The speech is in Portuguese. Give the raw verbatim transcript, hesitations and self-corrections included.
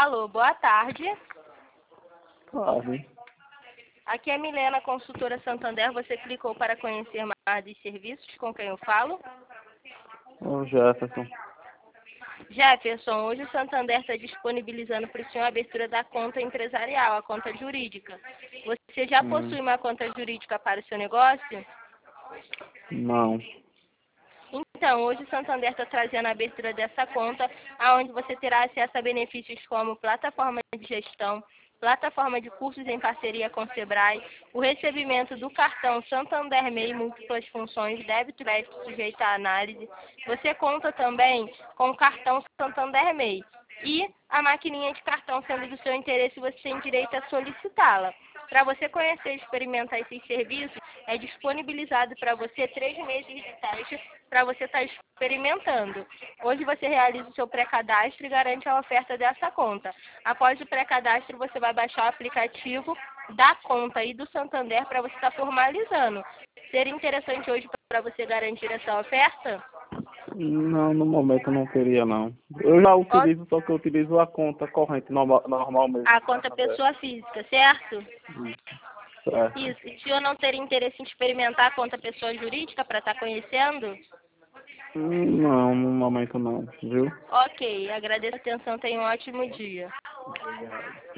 Alô, boa tarde. Tarde. Aqui é Milena, consultora Santander. Você clicou para conhecer mais dos serviços. Com quem eu falo? O Jefferson. Jefferson, hoje o Santander está disponibilizando para o senhor a abertura da conta empresarial, a conta jurídica. Você já Hum. possui uma conta jurídica para o seu negócio? Não. Então, hoje o Santander está trazendo a abertura dessa conta, onde você terá acesso a benefícios como plataforma de gestão, plataforma de cursos em parceria com o Sebrae, o recebimento do cartão Santander M E I múltiplas funções, débito e crédito sujeito à análise. Você conta também com o cartão Santander M E I e a maquininha de cartão, sendo do seu interesse, você tem direito a solicitá-la. Para você conhecer e experimentar esses serviços, é disponibilizado para você três meses de teste para você estar experimentando. Hoje você realiza o seu pré-cadastro e garante a oferta dessa conta. Após o pré-cadastro, você vai baixar o aplicativo da conta e do Santander para você estar formalizando. Seria interessante hoje para você garantir essa oferta? Não, no momento não queria não. Eu já utilizo, só que eu utilizo a conta corrente normal, normal mesmo. A conta pessoa física, certo? Isso. Certo. Isso. E se eu não ter interesse em experimentar a conta pessoa jurídica para estar conhecendo? Hum, Não, no momento não, viu? Ok, agradeço a atenção, tenha um ótimo dia. Obrigado.